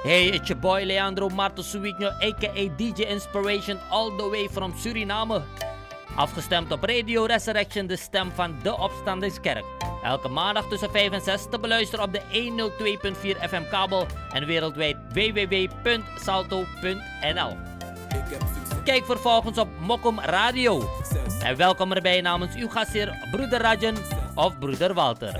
Hey, it's your boy Leandro Marto Suigno, aka DJ Inspiration, all the way from Suriname. Afgestemd op Radio Resurrection, de stem van de Opstandingskerk. Elke maandag tussen 5 en 6 te beluisteren op de 102.4 FM kabel en wereldwijd www.salto.nl. Kijk vervolgens op Mokum Radio. En welkom erbij namens uw gastheer Broeder Rajan of Broeder Walter.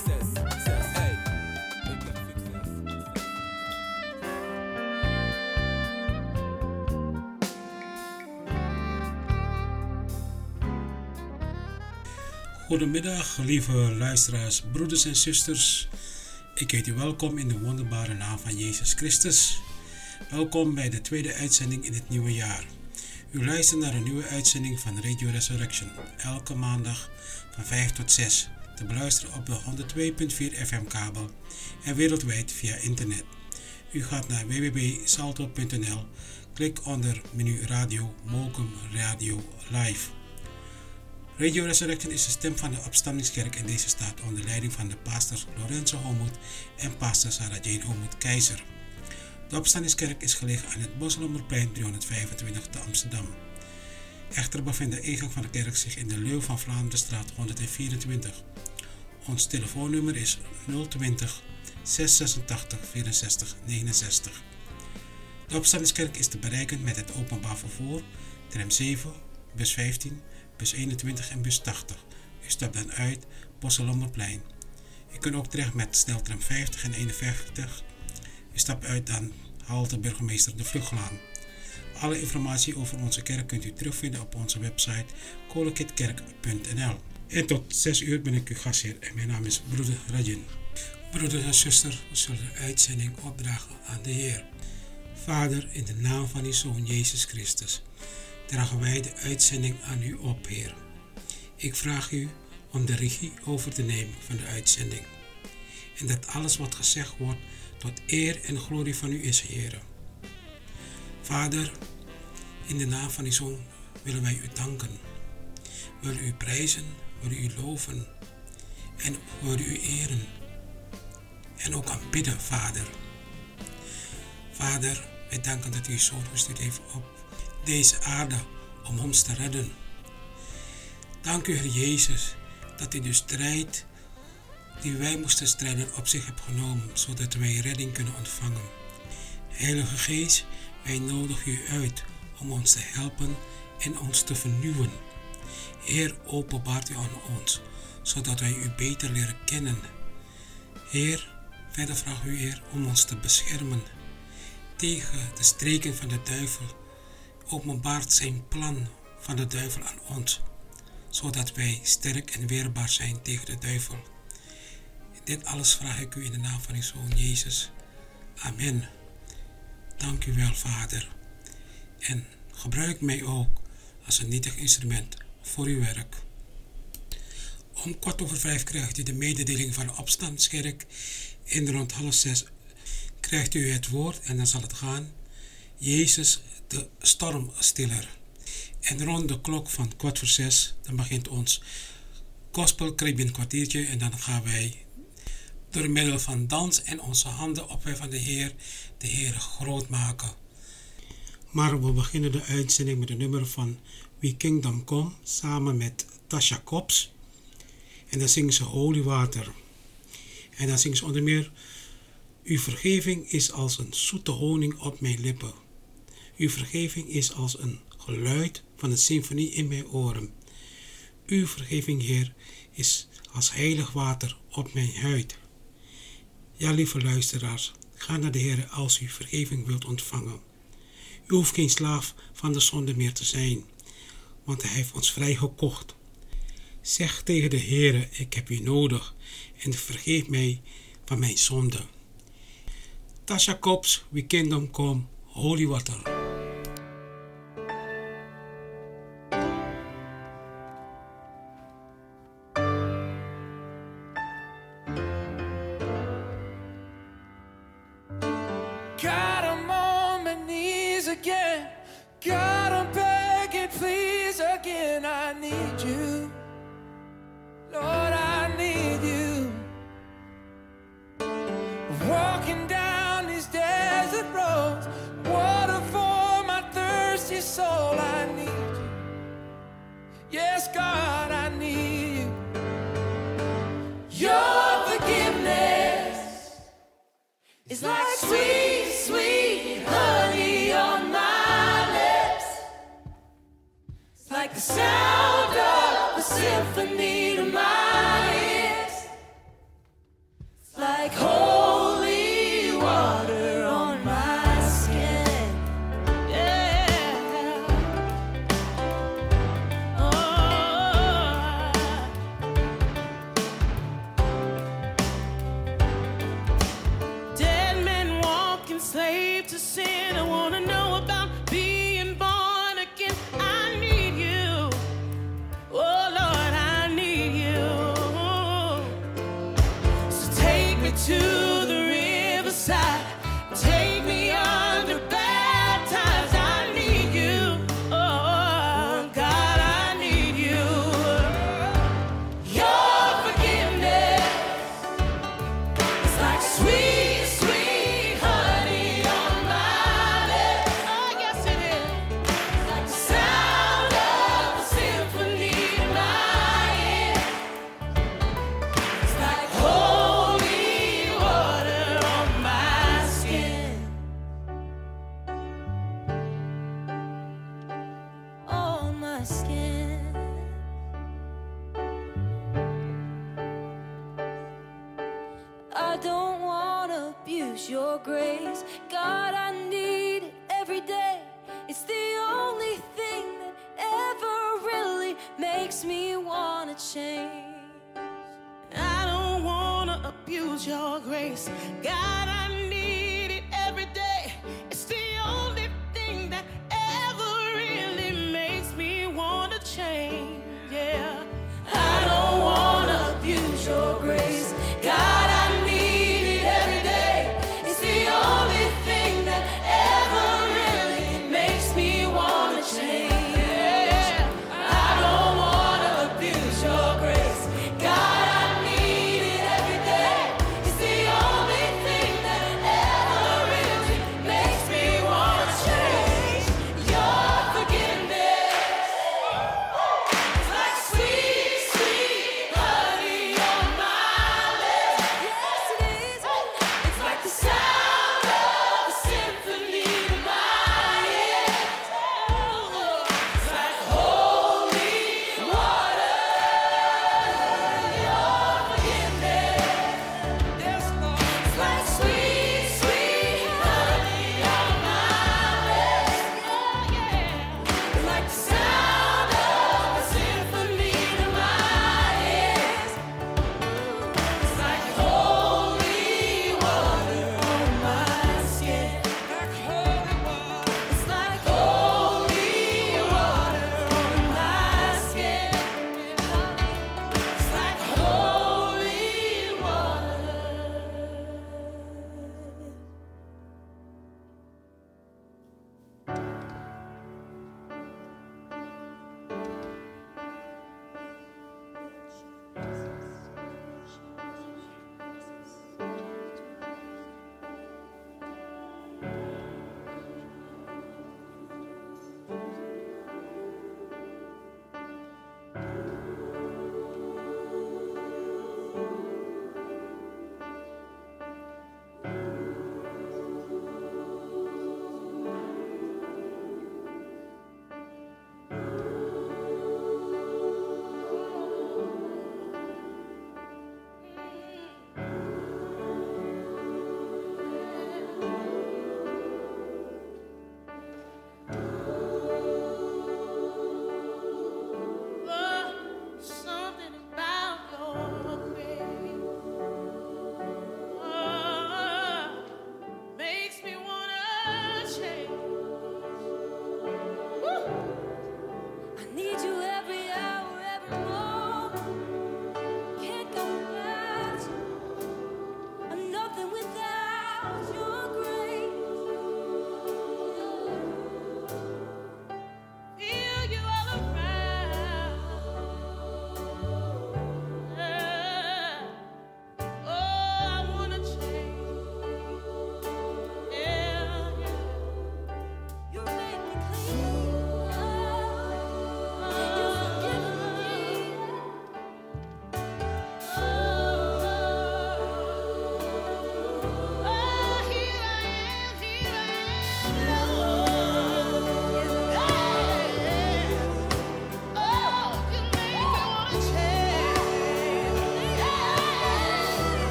Goedemiddag, lieve luisteraars, broeders en zusters. Ik heet u welkom in de wonderbare naam van Jezus Christus. Welkom bij de tweede uitzending in het nieuwe jaar. U luistert naar een nieuwe uitzending van Radio Resurrection. Elke maandag van 5 tot 6. Te beluisteren op de 102.4 FM kabel en wereldwijd via internet. U gaat naar www.salto.nl. Klik onder menu radio, Mokum Radio Live. Radio Resurrection is de stem van de Opstandingskerk en deze staat onder leiding van de pastors Lorenzo Homoet en pastor Sarah Jane Homoet Keizer. De Opstandingskerk is gelegen aan het Bosselommerplein 325 te Amsterdam. Echter bevindt de ingang van de kerk zich in de Leeuw van Vlaanderenstraat 124. Ons telefoonnummer is 020 686 64 69. De Opstandingskerk is te bereiken met het openbaar vervoer, tram 7, bus 15, bus 21 en bus 80. U stapt dan uit Bosselommerplein. U kunt ook terecht met sneltram 50 en 51. U stapt uit dan halte Burgemeester de Vluchtlaan. Alle informatie over onze kerk kunt u terugvinden op onze website kolekitkerk.nl. En tot 6 uur ben ik uw gastheer en mijn naam is Broeder Rajan. Broeders en zusters, we zullen de uitzending opdragen aan de Heer. Vader, in de naam van uw Zoon Jezus Christus, dragen wij de uitzending aan u op, Heer. Ik vraag u om de regie over te nemen van de uitzending. En dat alles wat gezegd wordt tot eer en glorie van u is, Heer. Vader, in de naam van uw Zoon willen wij u danken. We willen u prijzen, we willen u loven en we willen u eren. En ook aanbidden, Vader. Vader, wij danken dat u uw Zoon gestuurd heeft op deze aarde om ons te redden. Dank u, Heer Jezus, dat u de strijd die wij moesten strijden op zich hebt genomen, zodat wij redding kunnen ontvangen. Heilige Geest, wij nodigen u uit om ons te helpen en ons te vernieuwen. Heer, openbaart u aan ons, zodat wij u beter leren kennen. Heer, verder vraag u, Heer, om ons te beschermen tegen de streken van de duivel. Openbaart zijn plan van de duivel aan ons, zodat wij sterk en weerbaar zijn tegen de duivel. Dit alles vraag ik u in de naam van uw Zoon Jezus. Amen. Dank u wel, Vader. En gebruik mij ook als een nietig instrument voor uw werk. Om 5:15 krijgt u de mededeling van de Opstandingskerk. En rond 5:30 krijgt u het woord en dan zal het gaan. Jezus, de stormstiller. En rond de klok van 5:15 dan begint ons Gospel Caribbean kwartiertje. En dan gaan wij door middel van dans en onze handen opheffen van de Heer groot maken. Maar we beginnen de uitzending met een nummer van We Kingdom Come samen met Tasha Cobbs. En dan zingen ze Holy Water. En dan zingen ze onder meer: uw vergeving is als een zoete honing op mijn lippen. Uw vergeving is als een geluid van een symfonie in mijn oren. Uw vergeving, Heer, is als heilig water op mijn huid. Ja, lieve luisteraars, ga naar de Heer als u vergeving wilt ontvangen. U hoeft geen slaaf van de zonde meer te zijn, want Hij heeft ons vrijgekocht. Zeg tegen de Heer: ik heb u nodig en vergeef mij van mijn zonde. Tasha Cobbs, We Kingdom Come, Holy Water. God, I'm on my knees again. God, I'm begging, please again. I need you. Lord, I need you. Walking down these stairs soul, I need you. Yes, God, I need you. Your forgiveness is like sweet, sweet honey on my lips. It's like the sound of a symphony to my ears. It's like holy water on my skin. Yeah. Oh. Dead men walk enslaved to sin. I wanna know about being born again. I need you. Oh Lord, I need you. So take me to the riverside. Take me under baptized. I need you. Oh God, I need you. Your forgiveness is like sweet, sweet honey on my lips. Oh yes it is. It's like the sound of a symphony in my ear. It's like holy water on my skin. On my skin. I don't wanna abuse your grace. God, I need it every day. It's the only thing that ever really makes me wanna change. I don't wanna abuse your grace. God, I need it every day. It's the only thing that ever really makes me wanna change. Yeah. I don't wanna abuse your grace. God, I need it every day. It's the only thing that ever really makes me wanna change. Yeah. I don't wanna abuse your grace. God, I need it every day. It's the only thing that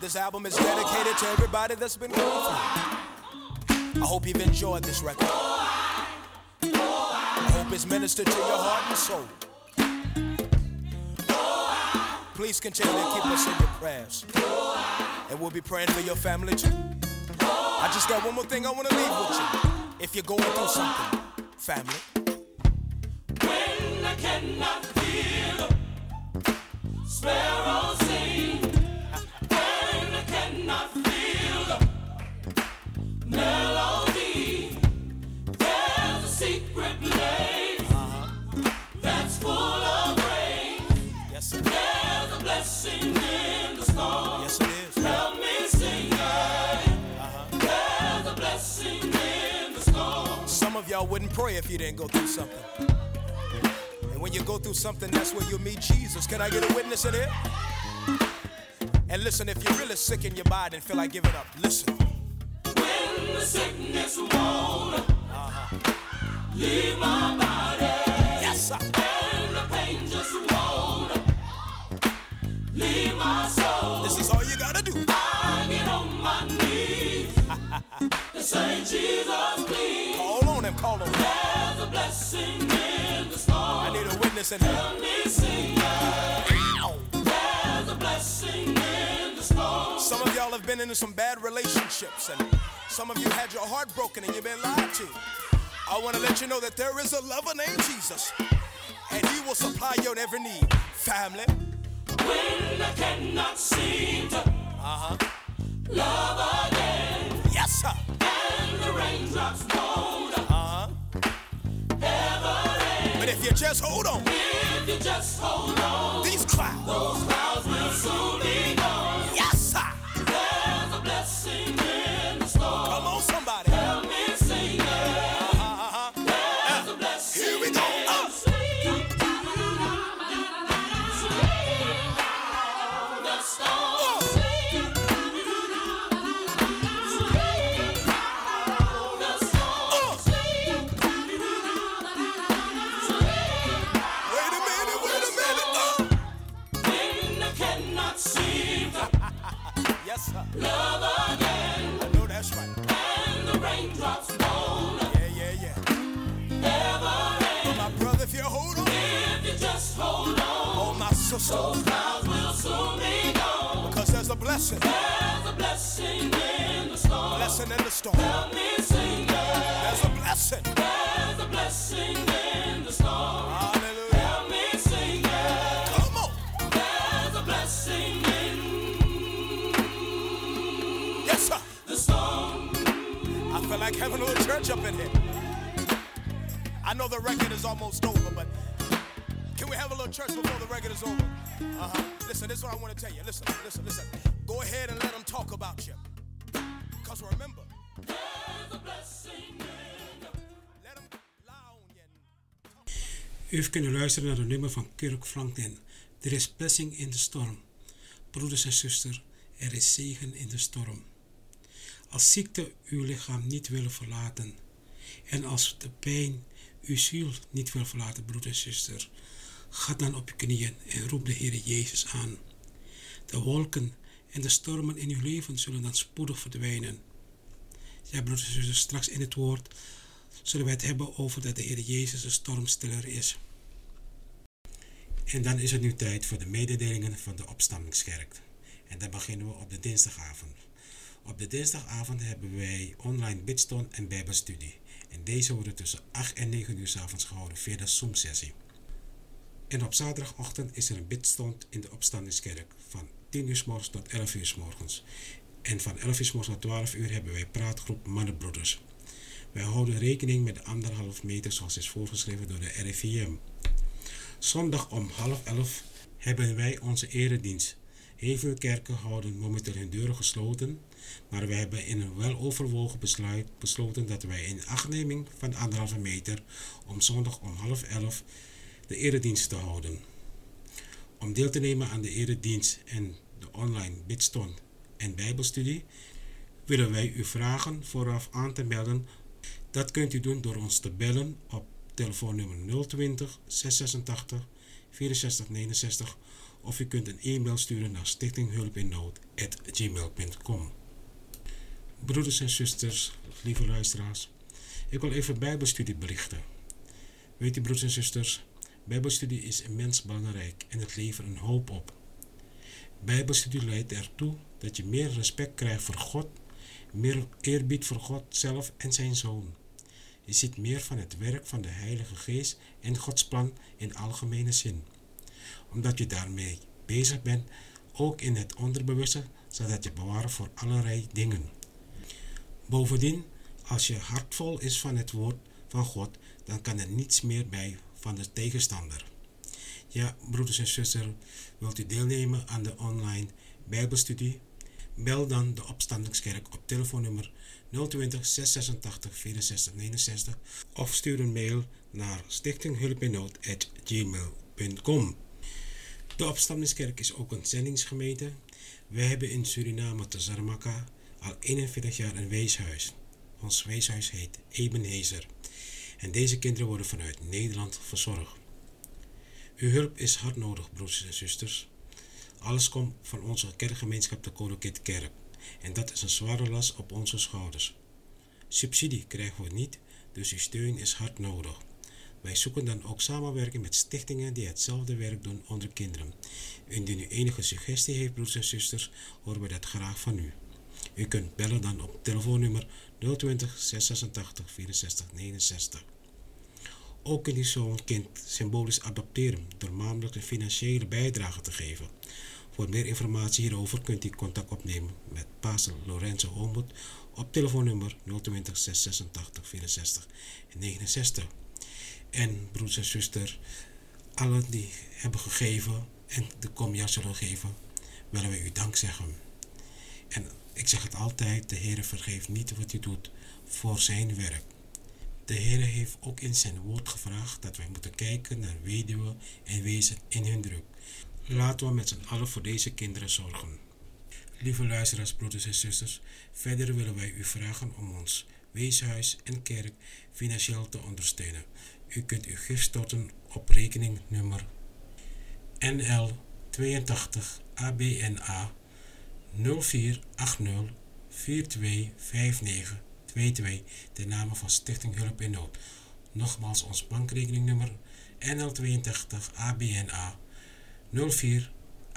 this album is dedicated to everybody that's been going through. I hope you've enjoyed this record. I hope it's ministered to your heart and soul. Please continue to keep us in your prayers. And we'll be praying for your family too. I just got one more thing I want to leave with you. If you're going through something, family. When I cannot hear the sparrows sing, when I cannot feel the melody, there's a secret place that's full of rain. Yes, it is. There's a blessing in the storm. Yes, it is. Help me sing it. There's a blessing in the storm. Some of y'all wouldn't pray if you didn't go through something. And when you go through something, that's where you'll meet Jesus. Can I get a witness in here? And listen, if you're really sick in your body and feel like giving up, listen. When the sickness won't leave my body, Yes, sir. and the pain just won't leave my soul, This is all you gotta do. I get on my knees and say, Jesus, please. Call on him, call on him. There's a blessing in the storm. I need a witness in here. Help me sing it. There's a blessing in the storm. Some of y'all have been into some bad relationships, and some of you had your heart broken and you've been lied to. I want to let you know that there is a lover named Jesus, and he will supply your every need. Family. When I cannot seem to love again, Yes, sir. and the raindrops won't ever end. But if you just hold on, If you just hold on, these clouds. those clouds will soon be gone. Yes, sir. There's a blessing in the storm. Come on, somebody. Help me sing it. There's a blessing. Here we go. The storm. The storm. Wait a minute, wait a minute. When I cannot seem to Yes, sir. love again, I know that's right. and the raindrops won't Yeah. ever end. But my brother, if you hold on, If you just hold on, oh my sister, those clouds will soon be gone. because there's a blessing. There's a blessing in the storm. Blessing in the storm. Help me sing it. There's a blessing. There's a blessing in the storm. Hallelujah. Help me sing it. Come on. There's a blessing in Yes, sir. the storm. I feel like having a little church up in here. I know the record is almost over, but can we have a little church before the record is over? Listen, this is what I want to tell you. Listen. Go ahead and let them talk about you. Because remember, There's a blessing in let them lie on you. U heeft kunnen luisteren naar de nummer van Kirk Franklin. Er is blessing in de storm. Broeders en zusters, er is zegen in de storm. Als ziekte uw lichaam niet willen verlaten en als de pijn uw ziel niet wil verlaten, broeder en zuster, ga dan op je knieën en roep de Heer Jezus aan. De wolken en de stormen in uw leven zullen dan spoedig verdwijnen. Ja, broeders en zusters, straks in het woord zullen wij het hebben over dat de Heer Jezus de stormstiller is. En dan is het nu tijd voor de mededelingen van de Opstandingskerk. En dan beginnen we op de dinsdagavond. Op de dinsdagavond hebben wij online bidstond en bijbelstudie. En deze worden tussen 8 en 9 uur 's avonds gehouden via de Zoom-sessie. En op zaterdagochtend is er een bidstond in de Opstandingskerk van 10 uur 's morgens tot 11 uur 's morgens. En van 11 uur 's morgens tot 12 uur hebben wij praatgroep Mannenbroeders. Wij houden rekening met de 1,5 meter zoals is voorgeschreven door de RIVM. Zondag om 10:30 hebben wij onze eredienst. Heel veel kerken houden momenteel hun deuren gesloten, maar wij hebben in een weloverwogen besluit besloten dat wij in achtneming van 1,5 meter om zondag om 10:30 de eredienst te houden. Om deel te nemen aan de eredienst en de online bidstond en bijbelstudie willen wij u vragen vooraf aan te melden. Dat kunt u doen door ons te bellen op telefoonnummer 020 686 64 69 of u kunt een e-mail sturen naar stichtinghulpinnood@gmail.com. Broeders en zusters, lieve luisteraars, ik wil even Bijbelstudie belichten. Weet u, broeders en zusters, Bijbelstudie is immens belangrijk en het levert een hoop op. Bijbelstudie leidt ertoe dat je meer respect krijgt voor God, meer eerbied voor God zelf en zijn Zoon. Je ziet meer van het werk van de Heilige Geest en Gods plan in algemene zin. Omdat je daarmee bezig bent, ook in het onderbewuste, zodat je bewaren voor allerlei dingen. Bovendien, als je hart vol is van het woord van God, dan kan er niets meer bij van de tegenstander. Ja, broeders en zusters, wilt u deelnemen aan de online Bijbelstudie? Bel dan de Opstandingskerk op telefoonnummer 020 686 64 69 of stuur een mail naar stichtinghulpinnood@gmail.com. De Opstandingskerk is ook een zendingsgemeente. Wij hebben in Suriname te Zarmaca al 41 jaar een weeshuis. Ons weeshuis heet Ebenezer. En deze kinderen worden vanuit Nederland verzorgd. Uw hulp is hard nodig, broeders en zusters. Alles komt van onze kerkgemeenschap de Koninklijke Kerk. En dat is een zware last op onze schouders. Subsidie krijgen we niet, dus uw steun is hard nodig. Wij zoeken dan ook samenwerking met stichtingen die hetzelfde werk doen onder kinderen. Indien u enige suggestie heeft, broeders en zusters, horen we dat graag van u. U kunt bellen dan op telefoonnummer 020 686 64 69. Ook kunt u zo'n kind symbolisch adopteren door maandelijks een financiële bijdrage te geven. Voor meer informatie hierover kunt u contact opnemen met Pastor Lorenzo Homoet op telefoonnummer 020 686 64 69. En broeders en zusters, allen die hebben gegeven en de komende jaar zullen geven, willen wij u dank zeggen. En ik zeg het altijd, de Heer vergeeft niet wat u doet voor zijn werk. De Heer heeft ook in zijn woord gevraagd dat wij moeten kijken naar weduwen en wezen in hun druk. Laten we met z'n allen voor deze kinderen zorgen. Lieve luisteraars, broeders en zusters, verder willen wij u vragen om ons weeshuis en kerk financieel te ondersteunen. U kunt uw gift storten op rekeningnummer NL 82 ABNA 0480 4259 22 ten name van Stichting Hulp in Nood. Nogmaals ons bankrekeningnummer NL 82 ABNA 0480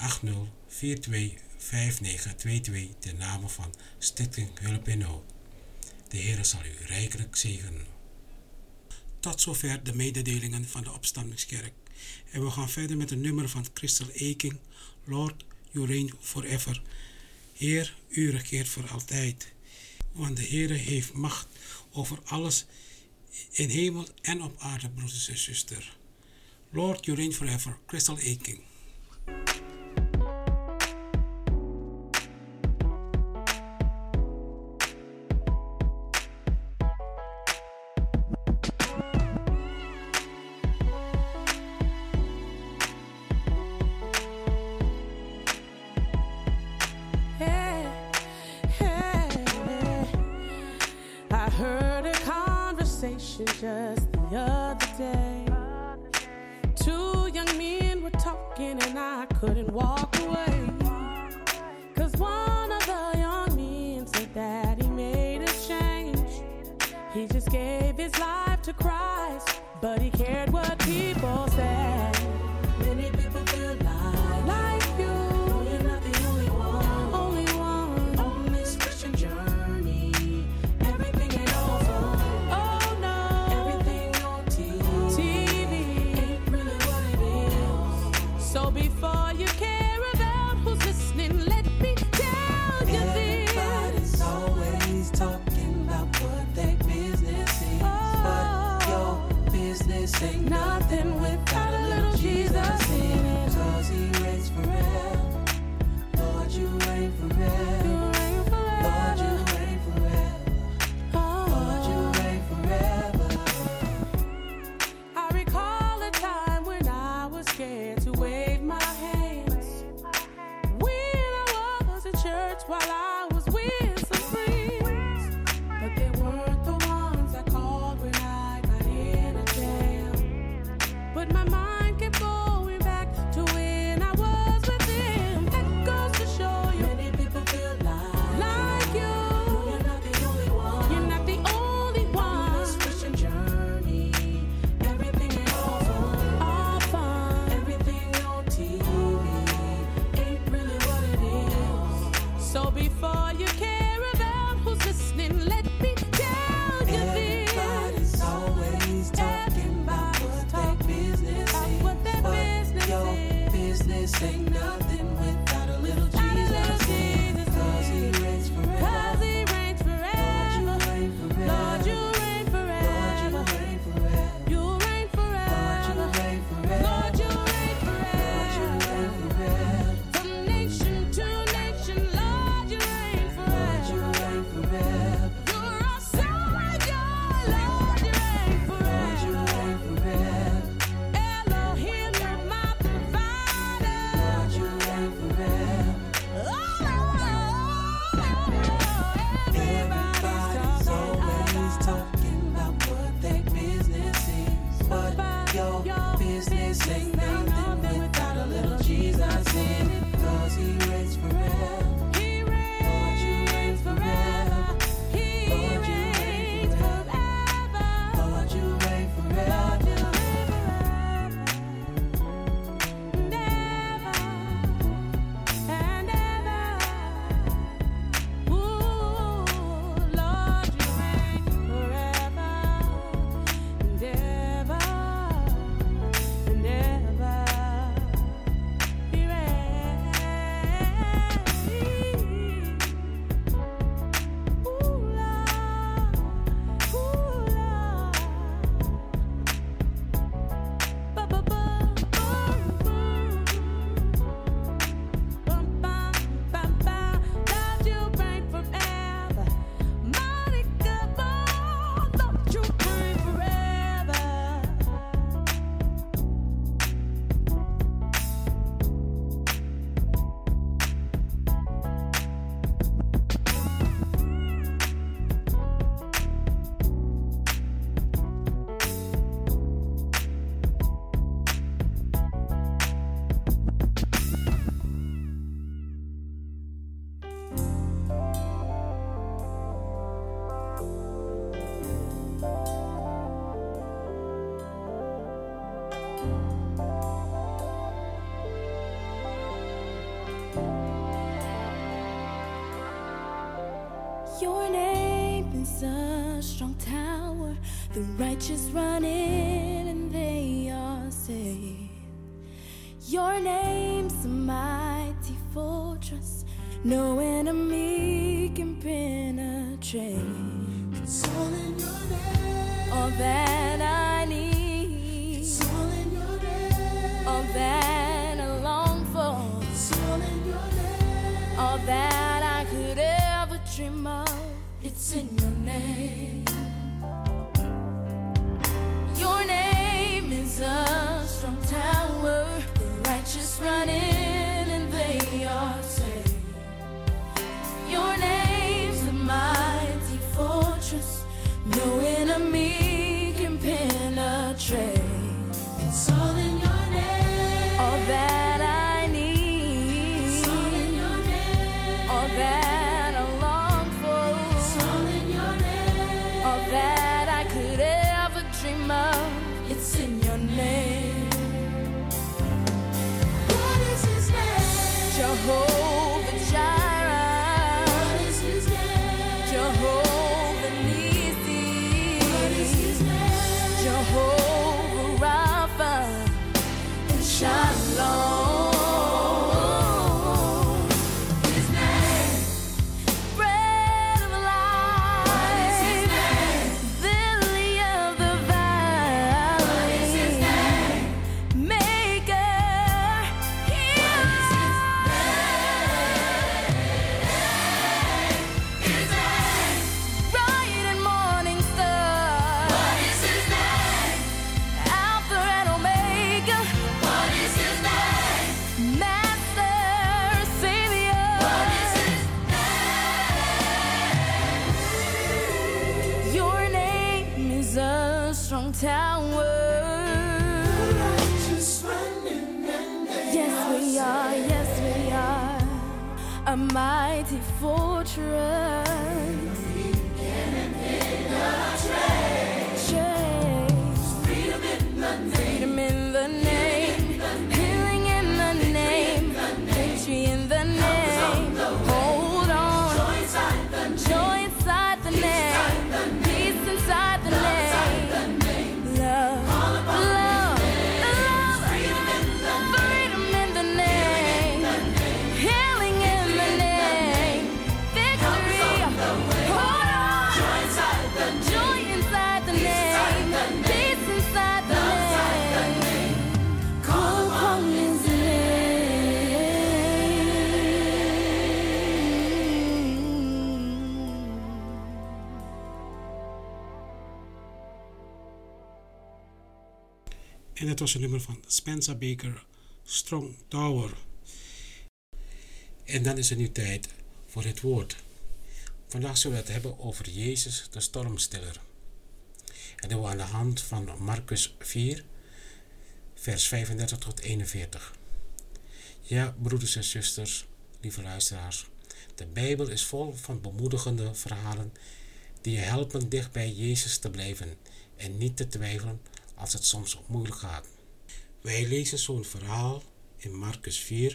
4259 22 ten name van Stichting Hulp in Nood. De Heer zal u rijkelijk zegenen. Tot zover de mededelingen van de Opstandingskerk. En we gaan verder met een nummer van Crystal Aking, Lord, You Reign Forever. Heer, u regeert voor altijd. Want de Heer heeft macht over alles in hemel en op aarde, broeders en zusters. Lord, You Reign Forever, Crystal Aking. Just the other day, two young men were talking and I couldn't walk away, 'cause one of the young men said that he made a change. He just gave his life to Christ, but he cared what people said. Many people feel like you, you're not the only one on this Christian journey. Everything ain't over. So before you care about who's listening, let me tell you this. Everybody's always talking about what their business is, but your business ain't nothing without a little Jesus in it. 'Cause he reigns forever. Lord, you reign forever. Lord, you reign forever. Lord, you reign forever. I recall a time when I was scared to wave my hands, when I was in church while I was with some friends, but they weren't the ones I called when I got in a jam. But my mind kept going back to when I was business ain't nothing without a little Jesus in it. 'Cause he reigns forever. Lord, you reign forever. Lord, you reign forever. Lord, you reign forever. You reign forever. Lord, you reign forever. Lord, you reign forever. Lord, you reign forever. From nation to nation, Lord, you reign forever. Lord, you reign forever. You're our Savior, Lord, you reign forever. Lord, you reign forever. Elohim, you're my provider. Lord, you reign forever. Everybody's always talking about what their business is, but your business ain't nothing without a little Jesus in it. 'Cause he reigns forever. He reigns. Lord, you reign forever. He reigns forever. Lord, you reign forever. Never and ever. Ooh, Lord, you reign forever and ever and ever. He reigns. Ooh, Lord, Lord, you reign forever. Mighty God, Lord, you reign forever. Your name is a strong tower. The righteous run in and they are saved. Your name's a mighty fortress. No enemy can penetrate. It's all in your name. All that I need. It's all in your name. All that I long for. It's all in your name. All that I could ever dream of. It's in your name. Your name is a strong tower. The righteous run in and they are saved. Your name's a mighty fortress. No enemy can penetrate. It's all in your name. All that I need. It's all in your name. All that I long for. It's all in your name. All that I could ever dream of. It's in your name. What is his name? Jehovah Jireh. What is his name? Jehovah Nissi. What is his name? Jehovah Rapha and Shalom. His name. Bread of life. What is his name? Lily of the valley. What is his name? Maker. Healer. What is his name? His name. Bright and morning star. What is his name? Alpha and Omega. What is his name? Master, Savior. What is his name? Your name is a strong tower. Yes, we are. Yes, we are. A mighty fortress. Chase. Freedom in the name. Healing in the name. Victory in the name. Hold on. Joy inside the name. Peace inside the name. Love. Love. Freedom in the name. En dat was een nummer van Spencer Baker, Strong Tower. En dan is het nu tijd voor het woord. Vandaag zullen we het hebben over Jezus, de stormstiller. En dat doen we aan de hand van Marcus 4, vers 35 tot 41. Ja, broeders en zusters, lieve luisteraars. De Bijbel is vol van bemoedigende verhalen die je helpen dicht bij Jezus te blijven en niet te twijfelen als het soms moeilijk gaat. Wij lezen zo'n verhaal in Marcus 4,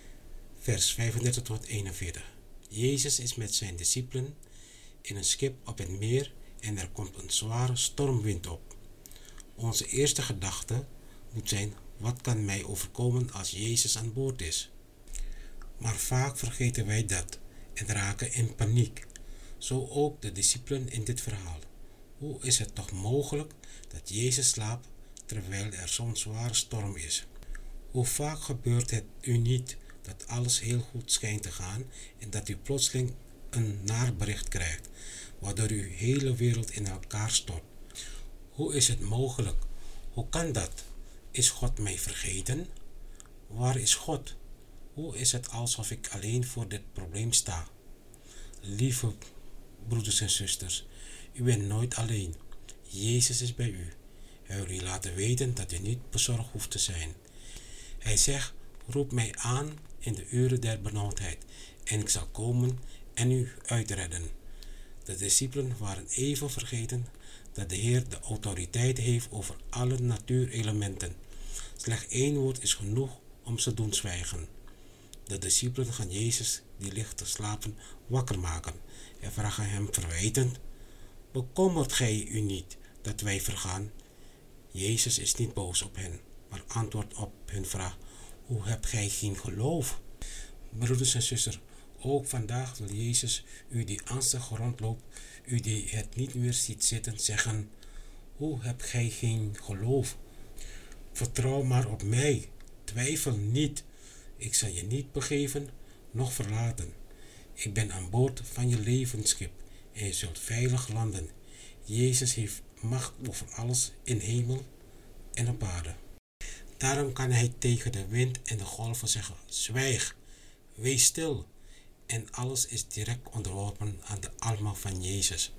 vers 35 tot 41. Jezus is met zijn discipelen in een schip op het meer en er komt een zware stormwind op. Onze eerste gedachte moet zijn: wat kan mij overkomen als Jezus aan boord is? Maar vaak vergeten wij dat en raken in paniek. Zo ook de discipelen in dit verhaal. Hoe is het toch mogelijk dat Jezus slaapt terwijl er zo'n zware storm is? Hoe vaak gebeurt het u niet dat alles heel goed schijnt te gaan en dat u plotseling een naar bericht krijgt, waardoor uw hele wereld in elkaar stort? Hoe is het mogelijk? Hoe kan dat? Is God mij vergeten? Waar is God? Hoe is het alsof ik alleen voor dit probleem sta? Lieve broeders en zusters, u bent nooit alleen. Jezus is bij u. Hij wil u laten weten dat u niet bezorgd hoeft te zijn. Hij zegt: roep mij aan in de uren der benauwdheid en ik zal komen en u uitredden. De discipelen waren even vergeten dat de Heer de autoriteit heeft over alle natuurelementen. Slechts 1 woord is genoeg om ze te doen zwijgen. De discipelen gaan Jezus, die ligt te slapen, wakker maken en vragen hem verwijtend: bekommert gij u niet dat wij vergaan? Jezus is niet boos op hen, maar antwoordt op hun vraag: hoe hebt gij geen geloof? Broeders en zusters, ook vandaag wil Jezus u die angstig rondloopt, u die het niet meer ziet zitten, zeggen: hoe hebt gij geen geloof? Vertrouw maar op mij, twijfel niet. Ik zal je niet begeven, noch verlaten. Ik ben aan boord van je levensschip en je zult veilig landen. Jezus heeft macht over alles in hemel en op aarde. Daarom kan hij tegen de wind en de golven zeggen: zwijg, wees stil. En alles is direct onderworpen aan de almacht van Jezus.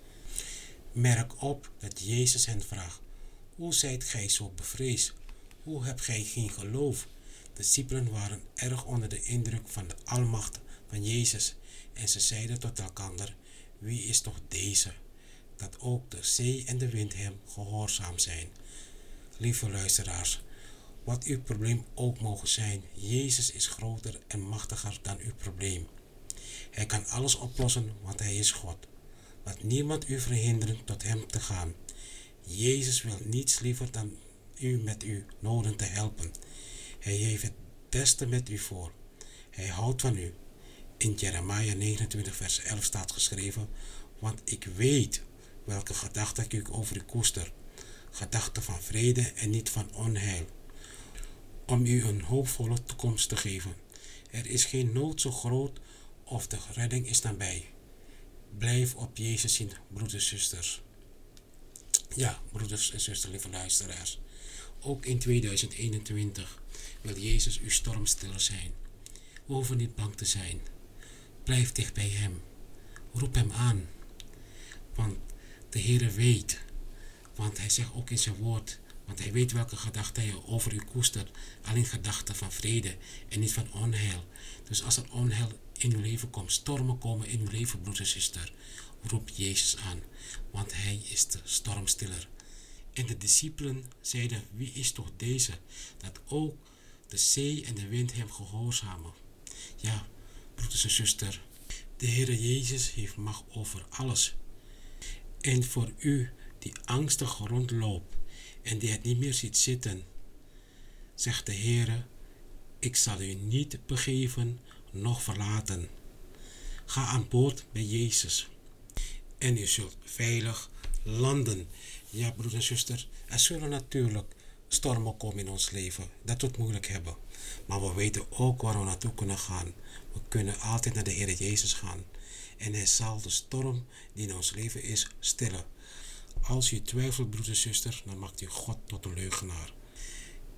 Merk op dat Jezus hen vraagt: hoe zijt gij zo bevreesd? Hoe hebt gij geen geloof? De discipelen waren erg onder de indruk van de almacht van Jezus en ze zeiden tot elkaar: wie is toch deze, dat ook de zee en de wind hem gehoorzaam zijn? Lieve luisteraars, wat uw probleem ook mogen zijn, Jezus is groter en machtiger dan uw probleem. Hij kan alles oplossen, want hij is God. Laat niemand u verhinderen tot hem te gaan. Jezus wil niets liever dan u met uw noden te helpen. Hij heeft het beste met u voor. Hij houdt van u. In Jeremia 29 vers 11 staat geschreven: want ik weet welke gedachten ik over u koester. Gedachten van vrede en niet van onheil. Om u een hoopvolle toekomst te geven. Er is geen nood zo groot of de redding is nabij. Blijf op Jezus zien, broeders en zusters. Ja, broeders en zusters, lieve luisteraars. Ook in 2021 wil Jezus uw stormstiller zijn. We hoeven niet bang te zijn. Blijf dicht bij hem. Roep hem aan. Want de Heere weet. Want hij zegt ook in zijn woord: want hij weet welke gedachten hij over u koestert. Alleen gedachten van vrede en niet van onheil. Dus als er onheil in uw leven komt, stormen komen in uw leven, broeder en zuster, roep Jezus aan. Want hij is de stormstiller. En de discipelen zeiden: wie is toch deze, dat ook de zee en de wind hem gehoorzamen? Ja, broeders en zuster, de Heere Jezus heeft macht over alles. En voor u die angstig rondloopt en die het niet meer ziet zitten, zegt de Heere: ik zal u niet begeven, noch verlaten. Ga aan boord bij Jezus en u zult veilig landen. Ja, broeder en zuster, er zullen natuurlijk stormen komen in ons leven, dat we het moeilijk hebben. Maar we weten ook waar we naartoe kunnen gaan. We kunnen altijd naar de Heer Jezus gaan. En hij zal de storm die in ons leven is stillen. Als u twijfelt, broeder en zuster, dan maakt u God tot een leugenaar.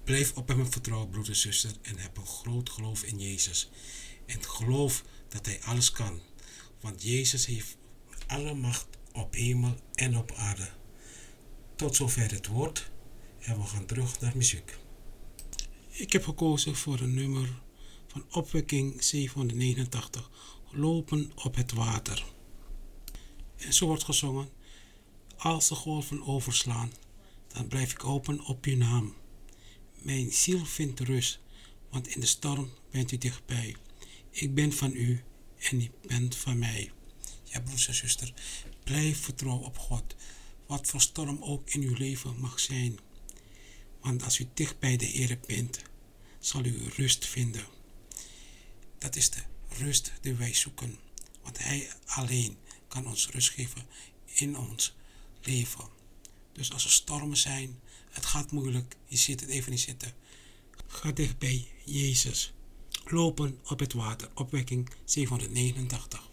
Blijf op hem vertrouwen, broeder en zuster, en heb een groot geloof in Jezus. En geloof dat hij alles kan, want Jezus heeft alle macht op hemel en op aarde. Tot zover het woord en we gaan terug naar muziek. Ik heb gekozen voor een nummer van Opwekking 789, Lopen op het water. En zo wordt gezongen: als de golven overslaan, dan blijf ik open op uw naam. Mijn ziel vindt rust, want in de storm bent u dichtbij. Ik ben van u en u bent van mij. Ja, broers en zuster, blijf vertrouwen op God, wat voor storm ook in uw leven mag zijn. Want als u dicht bij de Heer bent, zal u rust vinden. Dat is de rust die wij zoeken, want Hij alleen kan ons rust geven in ons leven. Dus als er stormen zijn, het gaat moeilijk, je ziet het even niet zitten. Ga dicht bij Jezus. Lopen op het water. Opwekking 789.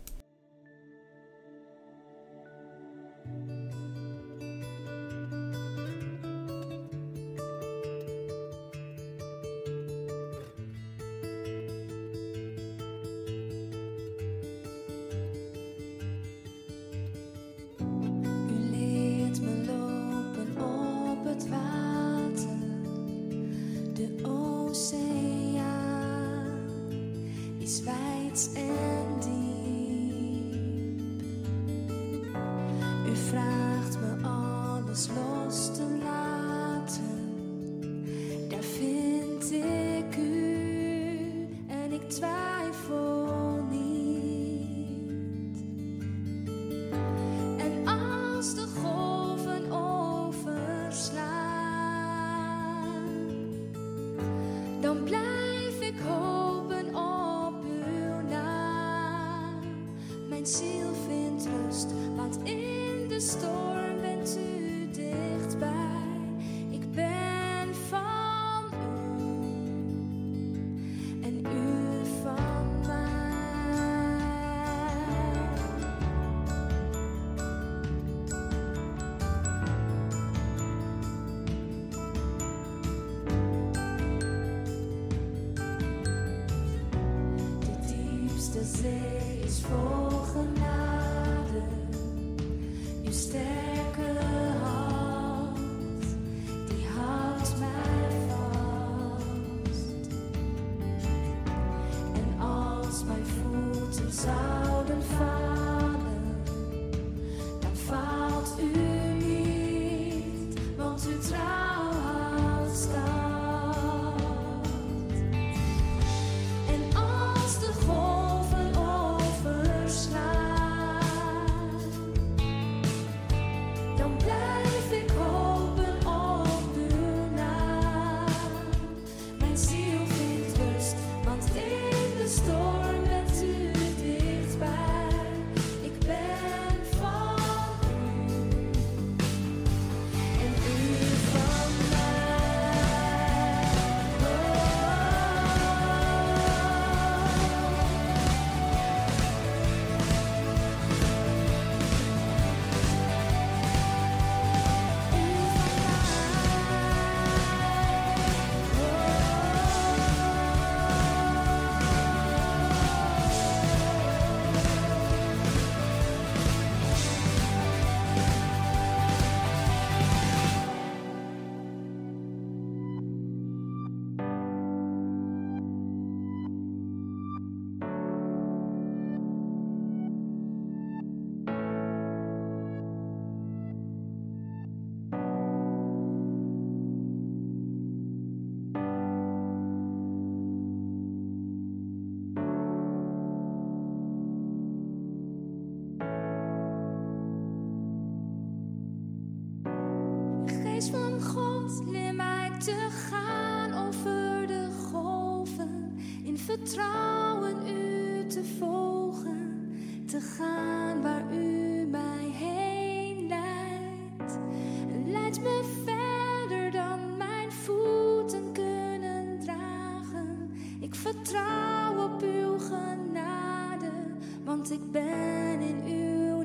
Vertrouwen u te volgen, te gaan waar u mij heen leidt. Leidt me verder dan mijn voeten kunnen dragen. Ik vertrouw op uw genade, want ik ben in uw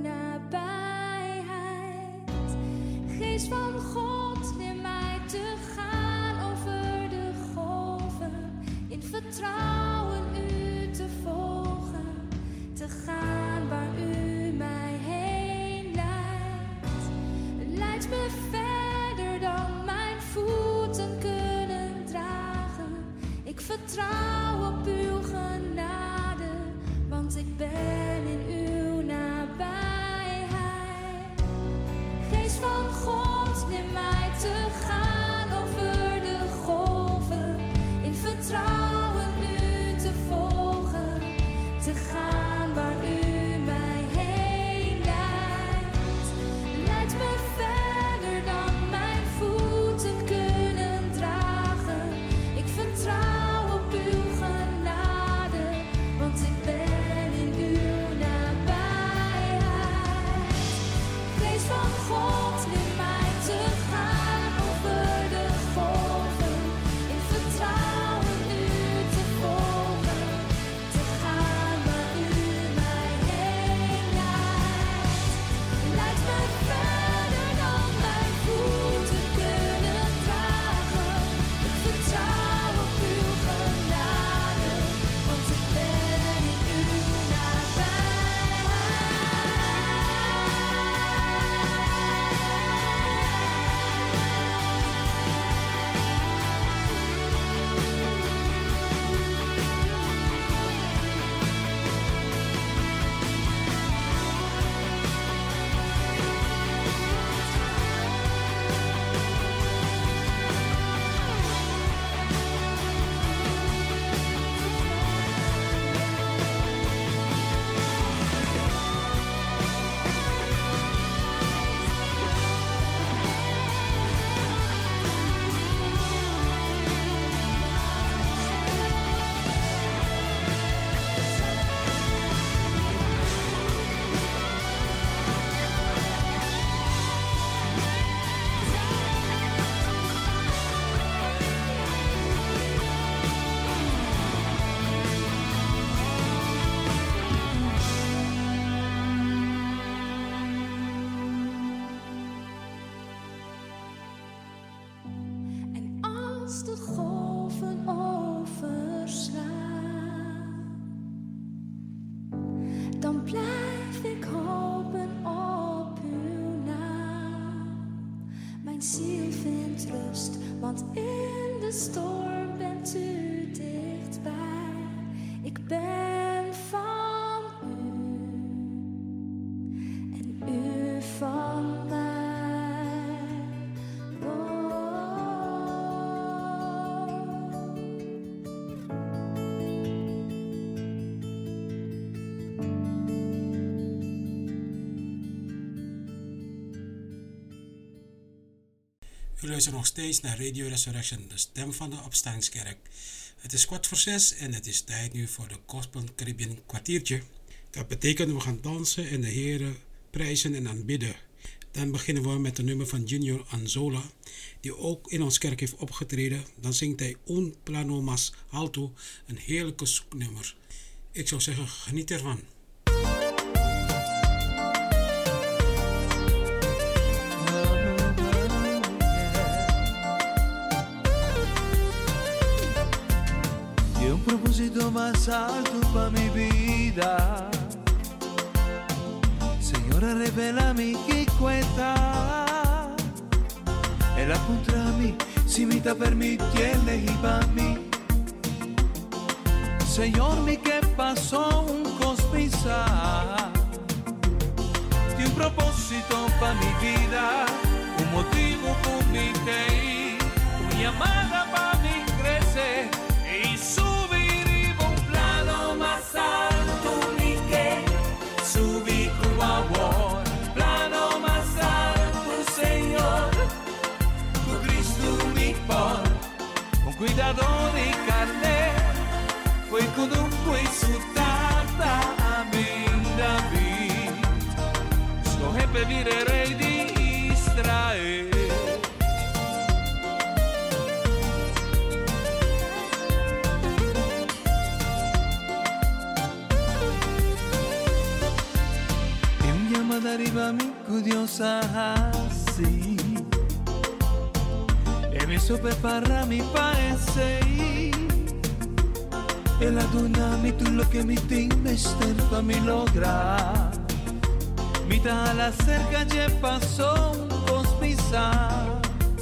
nabijheid. Geest van God, leer mij te gaan over vertrouwen u te volgen, te gaan waar u mij heen leidt. Leidt me verder dan mijn voeten kunnen dragen. Ik vertrouw op uw genade, want ik ben in uw nabijheid. Geest van God, neem mij te gaan over de golven, in vertrouwen u te volgen, te gaan waar u mij heen leidt. Leidt me verder dan mijn voeten kunnen dragen. Ik vertrouw op uw genade, want ik ben in uw nabijheid. Geest van God, neem mij te gaan over de golven, in vertrouwen u te volgen, te gaan waar u mij heen leidt. Leidt me verder dan mijn voeten kunnen dragen. Ik vertrouw op uw genade, want ik ben in uw En als de golven overslaan, dan blijf ik hopen op uw naam. Mijn ziel vindt rust, want in de storm bent u dichtbij. Ik ben van u en u van mij. U luistert nog steeds naar Radio Resurrection, de stem van de Opstandingskerk. Het is 6:15 en het is tijd nu voor de Gospel Caribbean kwartiertje. Dat betekent we gaan dansen en de Heere prijzen en aanbidden. Dan beginnen we met een nummer van Junior Anzola, die ook in ons kerk heeft opgetreden. Dan zingt hij Un Plano Mas Alto, een heerlijke zoeknummer. Ik zou zeggen, geniet ervan. Y un propósito más alto para mi vida. Señora, revélame qué cuenta. Él contra mí, si me está permitiendo y para mí. Señor, mi que pasó un cosmizar. De un propósito para mi vida, un motivo por mi que una llamada para mi crecer y subir y un plano más alto mi que subir con amor, plano más alto, Señor, tu Cristo mi por, con cuidado de carne, fue con un juicio tata a mi David, escoge pedir el rey de Israel. Arriba mi curiosa así e mi super para mi paese e la dunami tu lo que mi tiene sterpa mi logra. Mi da la cerca ya pasó un cospizar.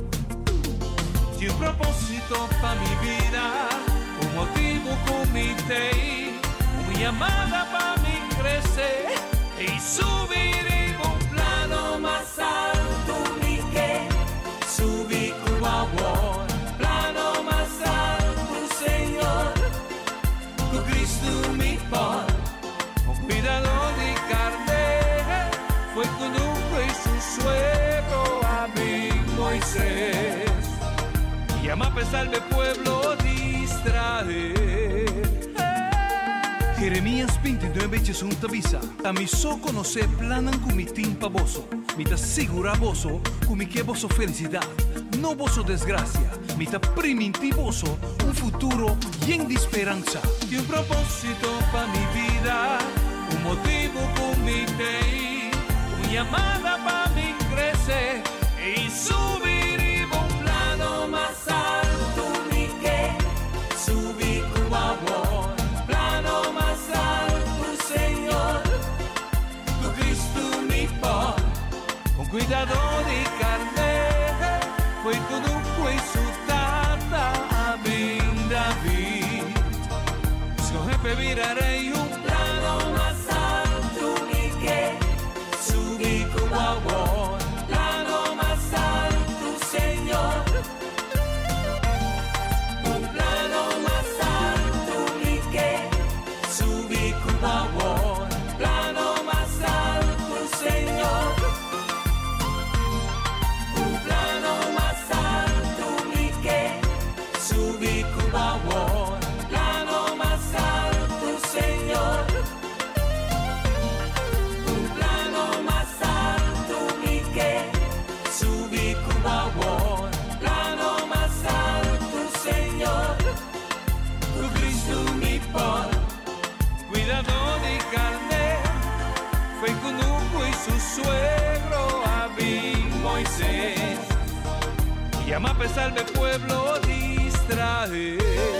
Y un propósito pa' mi vida, un motivo con mi tei, una llamada pa' mi crecer y subir en un plano más alto, mi que subí como agua, plano más alto, Señor, tu Cristo mi por, con cuidado de carne, fue con un su suegro a mi Moisés. Llama a pesar del pueblo distraer. Jeremías 29 un tabisa. A mi so conocer planan con mi timpa boso. Mi ta segura boso, con mi que boso felicidad. No boso desgracia. Mi ta primitivoso, un futuro lleno de esperanza. Y un propósito pa' mi vida. Un motivo con mi tei. Una llamada pa' mi crecer. Y subir un plano más alto, mi que subí como agua, plano más alto, Señor, tu Cristo mi por, con cuidado de carne, fue con un juicio tata a mi David, si jefe viraré un plano más alto, mi que subí como agua, plano más alto, Señor, un plano más alto, mi que subí como agua, plano más alto, Señor, un plano más alto, mi que subí como agua, plano más alto, Señor, un plano más alto, mi que subí como agua, plano más alto, Señor, tu Cristo mi por, cuidado de carne, fue con un y su suegro a mi Moisés, llama a pesar del pueblo distraer.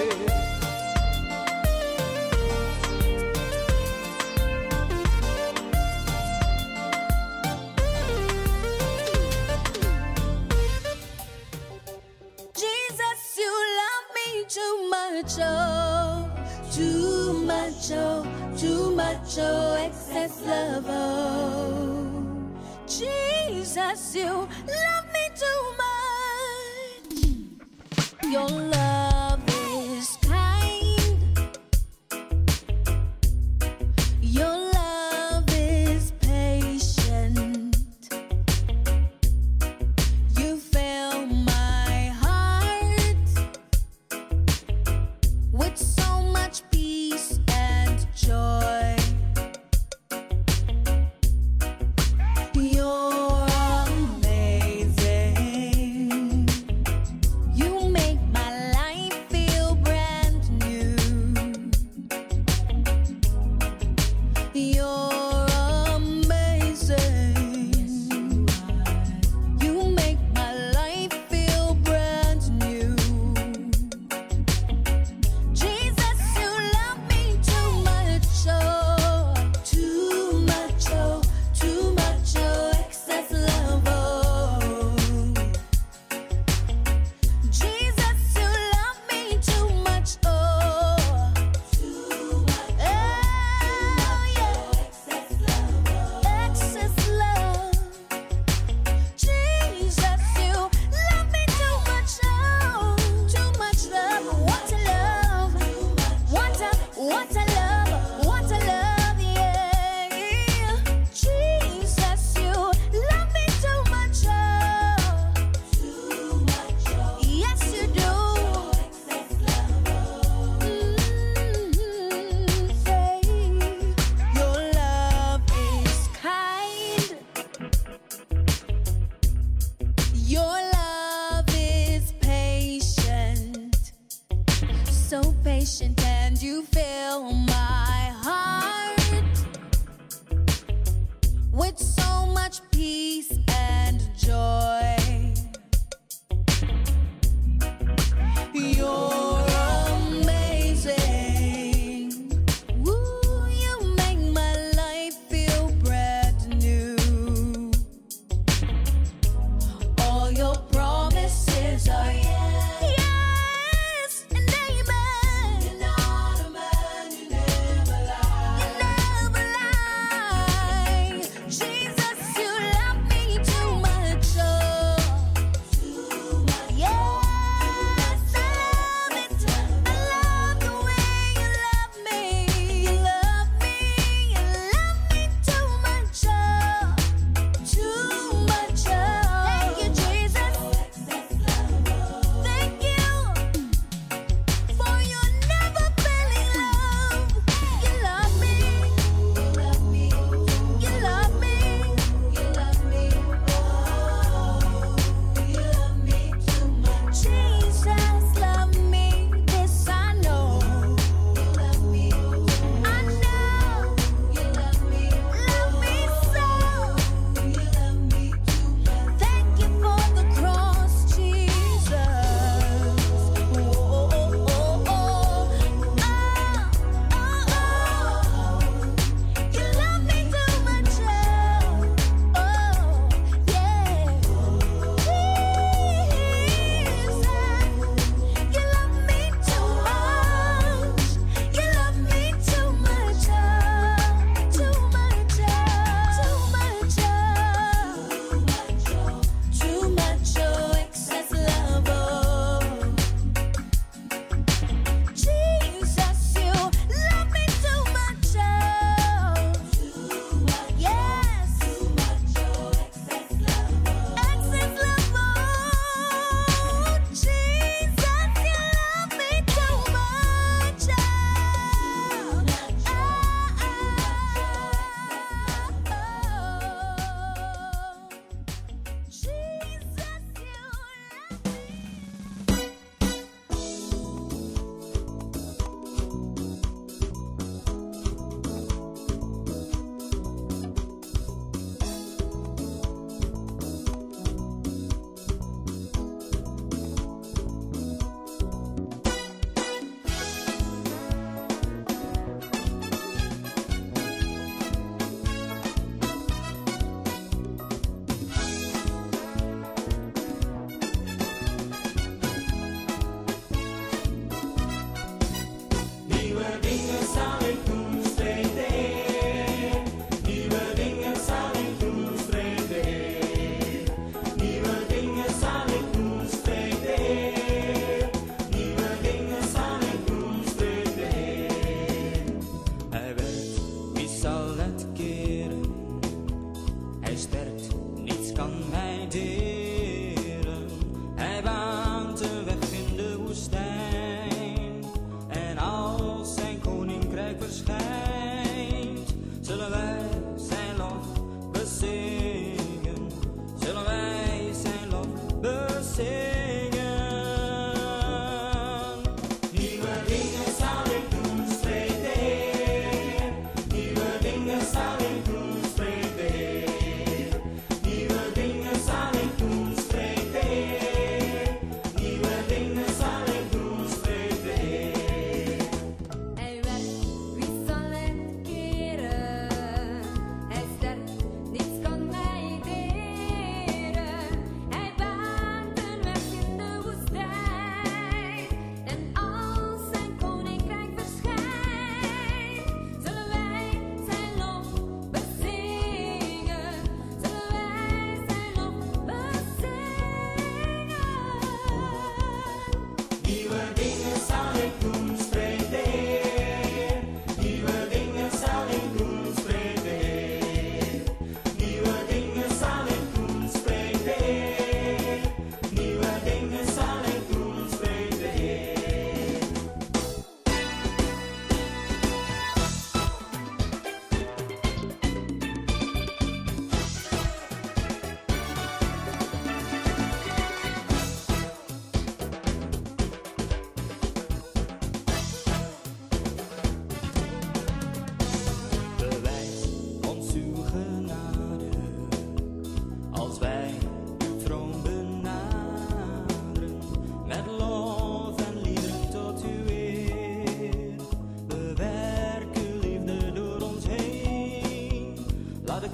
Jesus, you love me too much, oh, too much, oh, too much, oh, excess love, oh. Jesus, you love me too much. Your love is kind. Your love is patient. You fill my heart with so much peace and joy. You're amazing. You make my life feel brand new. You're amazing. You make my life feel brand new. Jesus, you love me too much, oh, too much, oh, too much, oh, excess love, oh. Jesus, you love me too much, oh, too much, oh, yeah, excess love, oh, excess love. Jesus, you love me too much, oh, too much love. What a love, what a love, what a love, yeah. Jesus, you love me too much, oh, too much, oh, yes you do. Say, your love is kind. Your love is patient, so patient, and you fill my heart with so much peace and joy. You're amazing.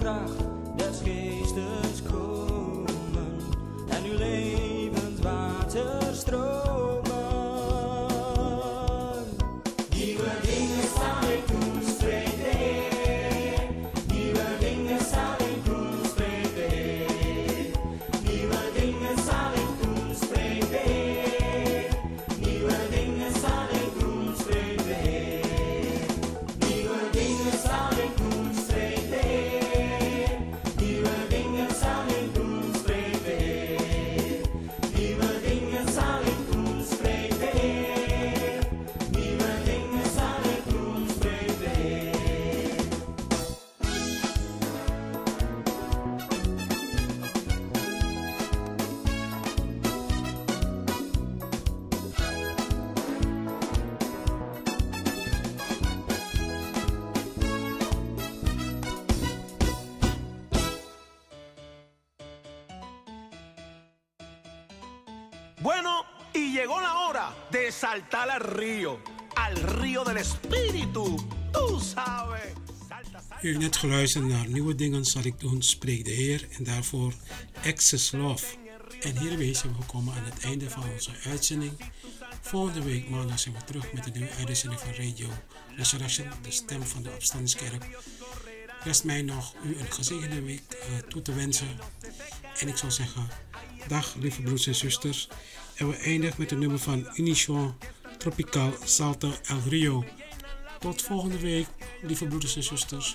kracht des geestes komen en uw levend water stromen. Nieuwe dingen zal ik doen, spreekt de Heer. Nieuwe dingen zal ik doen, spreekt de Heer. Nieuwe dingen zal ik doen, spreekt de Heer. Nieuwe dingen zal ik doen, spreekt de Heer. Nieuwe dingen zal ik doen, spreekt de Heer. Nieuwe dingen zal ik doen, spreekt de Heer. Nieuwe dingen zal ik doen, spreekt de Heer. Nieuwe dingen zal ik doen, spreekt de Heer. Bueno, y llegó la hora de saltar al río del espíritu. Tú sabes. Salta, salta. U heeft net geluisterd naar Nieuwe Dingen zal ik doen, spreekt de Heer. En daarvoor Excess Love. En hiermee zijn we gekomen aan het einde van onze uitzending. Volgende week maandag zijn we terug met een nieuwe uitzending van Radio Resurrection, de stem van de Opstandingskerk. Rest mij nog u een gezegende week toe te wensen. En ik zou zeggen, dag lieve broers en zusters. En we eindigen met een nummer van Unition Tropical Salta El Rio. Tot volgende week, lieve broeders en zusters.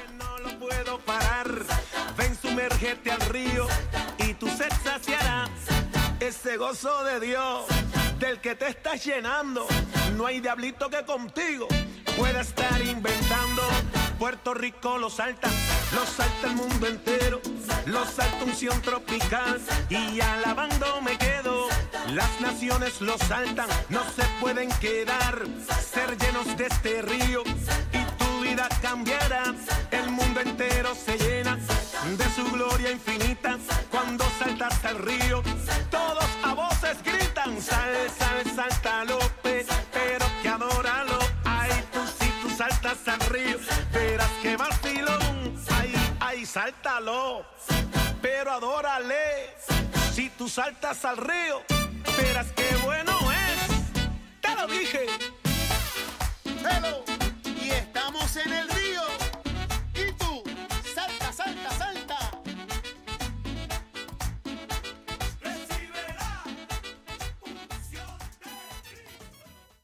Ven, sumérgete al río y tu sed saciará ese gozo de Dios del que te estás llenando. No hay diablito que contigo pueda estar inventando. Puerto Rico lo salta el mundo entero, lo salta unción tropical y alabando me quedo. Las naciones lo saltan, no se pueden quedar, ser llenos de este río y tu vida cambiará. El mundo entero se llena de su gloria infinita cuando saltas al río. Todos a voces gritan, sal, sal, sáltalo, pero que adóralo. Ay, tú si tú saltas al río, verás que vacilón. Ay, ay, sáltalo, pero adórale. Si tú saltas al río, verás qué bueno es. Te lo dije. Hello, y estamos en el